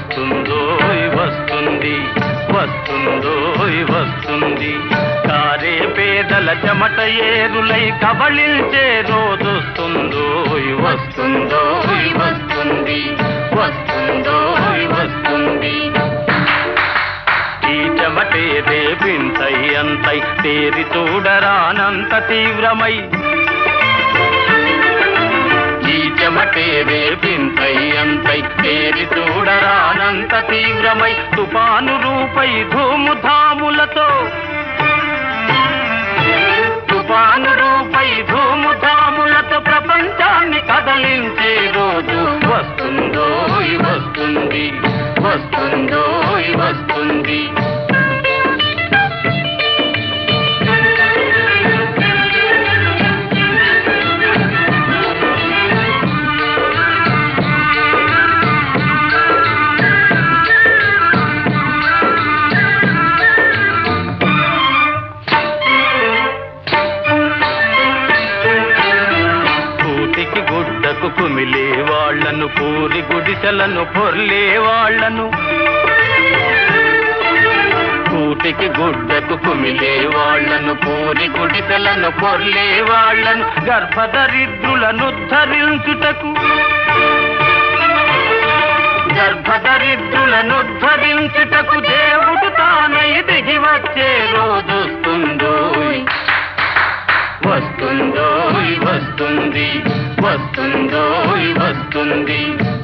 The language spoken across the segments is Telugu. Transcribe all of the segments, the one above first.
వస్తుందోయ్ వస్తుంది వస్తుందోయ్ వస్తుంది కారే పేదల చెమట ఏరులై కబళించే రోజొస్తుందోయ్ వస్తుందోయ్ వస్తుంది వస్తుందోయ్ వస్తుంది ఈ చెమటే రేపింతై అంతై తేరి చూడరానంత తీవ్రమై ఈ చెమటే రేపింతై అంతై తేరి చూడరానంత తీవ్రమై తుఫాను రూపై ధూముధాములతో తుఫాను రూపై ధూముధాములతో ప్రపంచాన్ని కదలించే రోజు వస్తుందోయ్ వస్తుంది వస్తుందోయ్ వస్తుంది కుమిలే వాళ్లను పూరి గుడిసెలను పొర్లే వాళ్లను కూటికి గుడ్డకు కుమిలే వాళ్లను పూరి గుడిసెలను పొర్లే వాళ్లను గర్భదరిద్రులను ధరించుటకు గర్భదరిద్రులను దేవుడు తానై దిగి వచ్చే రోజొస్తుందోయ్ వస్తుందోయ్ వస్తుంది వస్తుందోయ్ వస్తుంది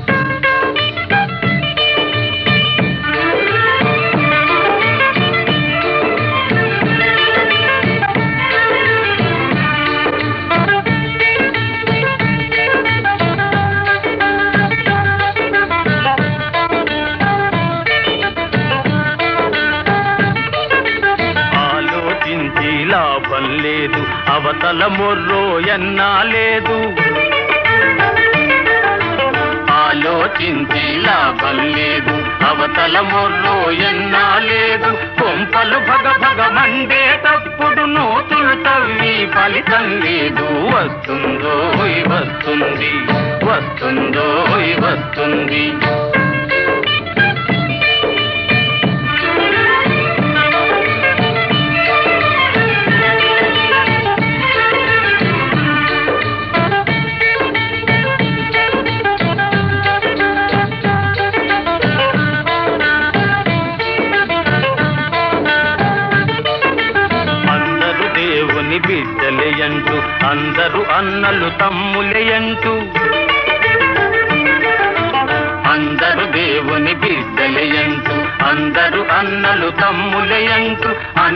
ఆలోచించి లాభం లేదు అవతల మొర్రో ఎన్నా లేదు ఆలోచించి లాభం లేదు అవతల మొర్రో ఎన్నా లేదు కొంపలు భగ భగ మండేటప్పుడు నూతులు తవ్వి ఫలితం లేదు వస్తుందోయ్ వస్తుంది వస్తుందోయ్ వస్తుంది బిడ్డలేయంటూ అందరూ అన్నలు తమ్ములేయంటూ అందరూ దేవుని బిడ్డలేయంటూ అందరూ అన్నలు తమ్ములేయంటూ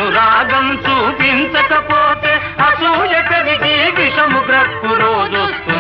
అనురాగం చూపించకపోతే అసూయ పెరిగి విషము గ్రక్కు రోజొస్తుంది